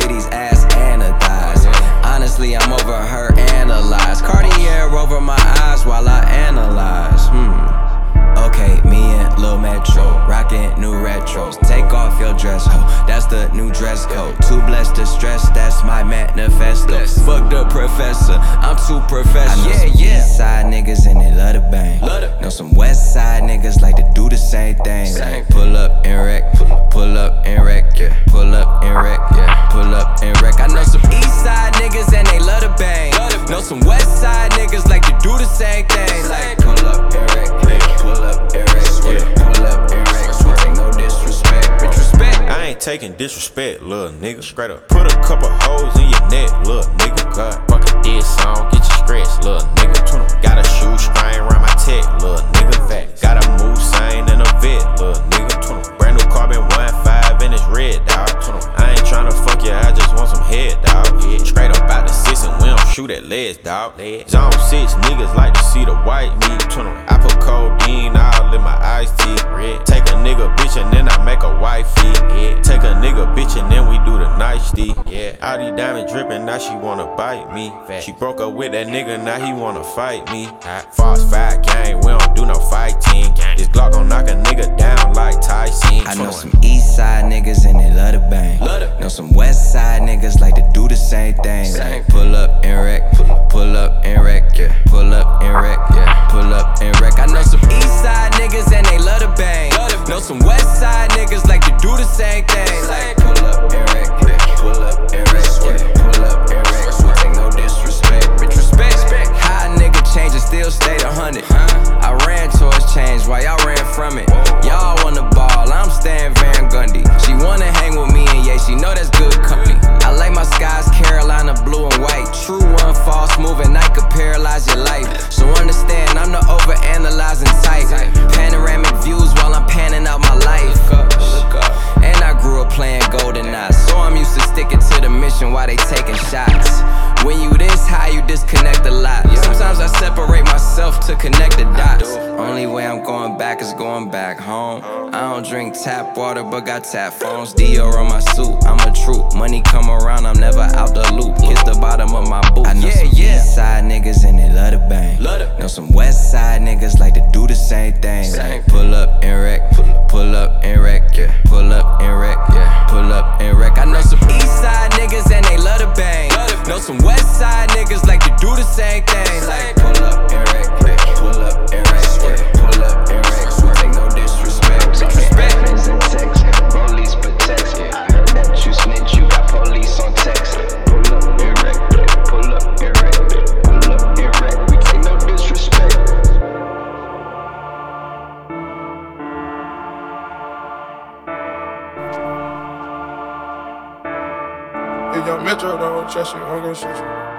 titties, ass, and her thighs. Honestly, I'm over her analyze. Cartier over my eyes while I analyze. Okay, me and Lil Metro, rockin' new retros. Take off your dress, ho, that's the new dress code. Too blessed to stress, that's my manifesto. Fuck the professor, I'm too professional. I know some east side niggas and they love to bang. Know some west side niggas like to do the same thing. Like pull up and wreck, pull up and wreck, yeah. Pull up and wreck, yeah. Pull up and wreck. I know some east side niggas and they love to bang. Know some west side niggas like to do the same thing. Like pull up and wreck, pull up and wreck, yeah. Pull up and wreck. We take no disrespect, respect. I ain't taking disrespect, little nigga. Straight up. Put a couple hoes in your neck, little nigga. God, fuck a diss song, get you stretched, little nigga. Got a shoe string around my tech, little nigga. Got a move sign and a vet, little nigga. Brand new carbon 1.5 and it's red, dawg. I ain't tryna fuck you, I just want some head, dawg. Straight up out the 6 and we don't shoot at legs, dawg. Zone 6 niggas like to see the white meat. I put codeine all in my iced tea. Take a nigga bitch and then I make a wifey. Take a nigga bitch and then we do the nicety. All these diamonds drippin', now she wanna bite me. She broke up with that nigga, now he wanna fight me. False 5 gang, we don't do no fighting. This Glock gon' knock a nigga down like Tyson. I know some east side niggas and they love to bang. Know some west side niggas like to do the same thing. Like pull up and wreck, pull up and wreck, yeah. Pull up and wreck, yeah. Pull up and wreck. I know some east side niggas and they love to bang. Know some west side niggas like to do the same thing. Like pull up and wreck, yeah. Pull up and wreck, yeah. Pull up and wreck. We take no disrespect, respect. How a nigga change and still stay 100. I ran towards change while y'all ran from it. Y'all want the ball, I'm staying Van Gundy. She wanna hang with me and yeah, she know that's good company. I like my skies Carolina blue and white. True one false move and night could paralyze your life. So understand I'm the over-analyzing type. Panoramic views while I'm panning out my life. And I grew up playing GoldenEye, so I'm used to sticking to the mission while they taking shots. When you this high, you disconnect a lot. Sometimes I separate myself to connect the dots. Only way I'm going back is going back home. I don't drink tap water, but got tap phones. Dior on my suit, I'm a troop. Money come around, I'm never out the loop. Kiss the bottom of my boot. I know some east side niggas and they love to bang. Know some west side niggas like to do the same thing. Like pull up and wreck, pull up and wreck, yeah. Pull up and wreck, yeah. Pull up and wreck. I know some east side niggas and they love to bang. Know some west side niggas like to do the same thing. Like pull up and wreck, yeah. Pull up and wreck, yeah. Pull up and wreck. We take no disrespect, respect. Text, police protect. I heard that you snitch, you got police on text. Pull up and wreck, pull up and wreck, pull up and wreck. We take no disrespect. If Young Metro don't trust you, I'm gonna shoot you.